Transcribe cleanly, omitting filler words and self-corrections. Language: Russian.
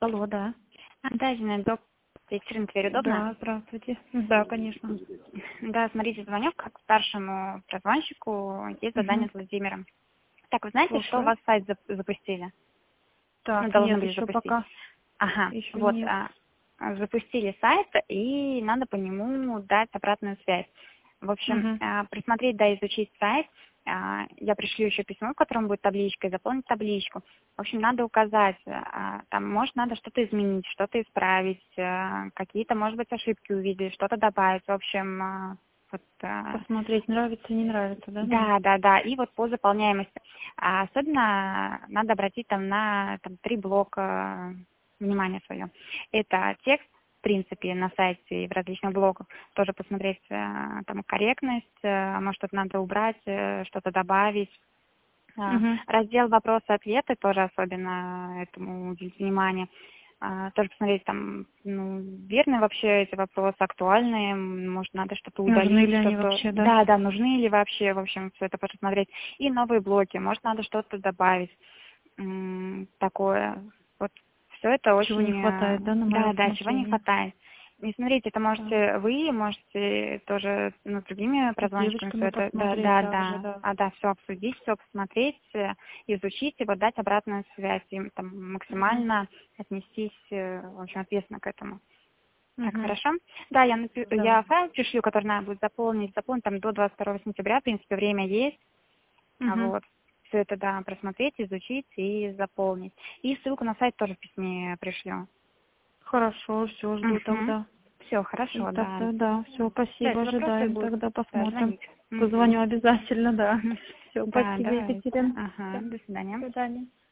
Алло, да. Да, Зинаида, Екатерина, теперь удобно? Да, здравствуйте. Да, конечно. Да, смотрите, звоню как старшему прозвонщику, есть задание Мгм. от Владимира. Так, вы знаете, что у Слушаю. вас сайт запустили? Ну, Так, должны нет, были еще запустить. пока. Ага, Еще вот, нет. запустили сайт, и надо по нему дать обратную связь. В общем, Угу. присмотреть, да, изучить сайт. Я пришлю еще письмо, в котором будет табличка, и заполнить табличку. В общем, надо указать, там, может, надо что-то изменить, что-то исправить, какие-то, может быть, ошибки увидеть, что-то добавить. В общем, вот, Посмотреть, нравится, не нравится, да, нам? да, да, да. И вот по заполняемости. Особенно надо обратить там на там, 3 блока внимание свое. Это текст, в принципе, на сайте и в различных блоках. Тоже посмотреть там корректность, может, что-то надо убрать, что-то добавить. Угу. Раздел вопросы-ответы тоже особенно этому уделить внимание. Тоже посмотреть там, ну, верны вообще эти вопросы, актуальные, может, надо что-то Нужны удалить, ли они что-то, вообще, да? да, да, нужны ли вообще, в общем, все это посмотреть. И новые блоки, может, надо что-то добавить, такое. Вот все это Чего не очень, хватает, да, на мое да, да, чего не усмотрение? хватает. И смотрите, это Так. можете вы, можете тоже с другими С прозвончиками все девочками это, да, посмотреть да, также, да, да. да, все обсудить, все посмотреть, изучить и вот дать обратную связь, и там Угу. максимально отнестись, в общем, ответственно к этому. Так, Угу. хорошо. Да, Да. я файл пришлю, который надо будет заполнить там до 22 сентября, в принципе, время есть. Угу. Вот. Все это, да, просмотреть, изучить и заполнить. И ссылку на сайт тоже в письме пришлю. Хорошо, все, жду Угу. тогда. Все, И хорошо, да. тогда, да, все, Да, спасибо, если вопросы ожидаем, будут, тогда да, посмотрим. звоните. Позвоню Угу. обязательно, да. Все, Да, спасибо, давайте. Екатерина. Ага, Всё, до до свидания. свидания.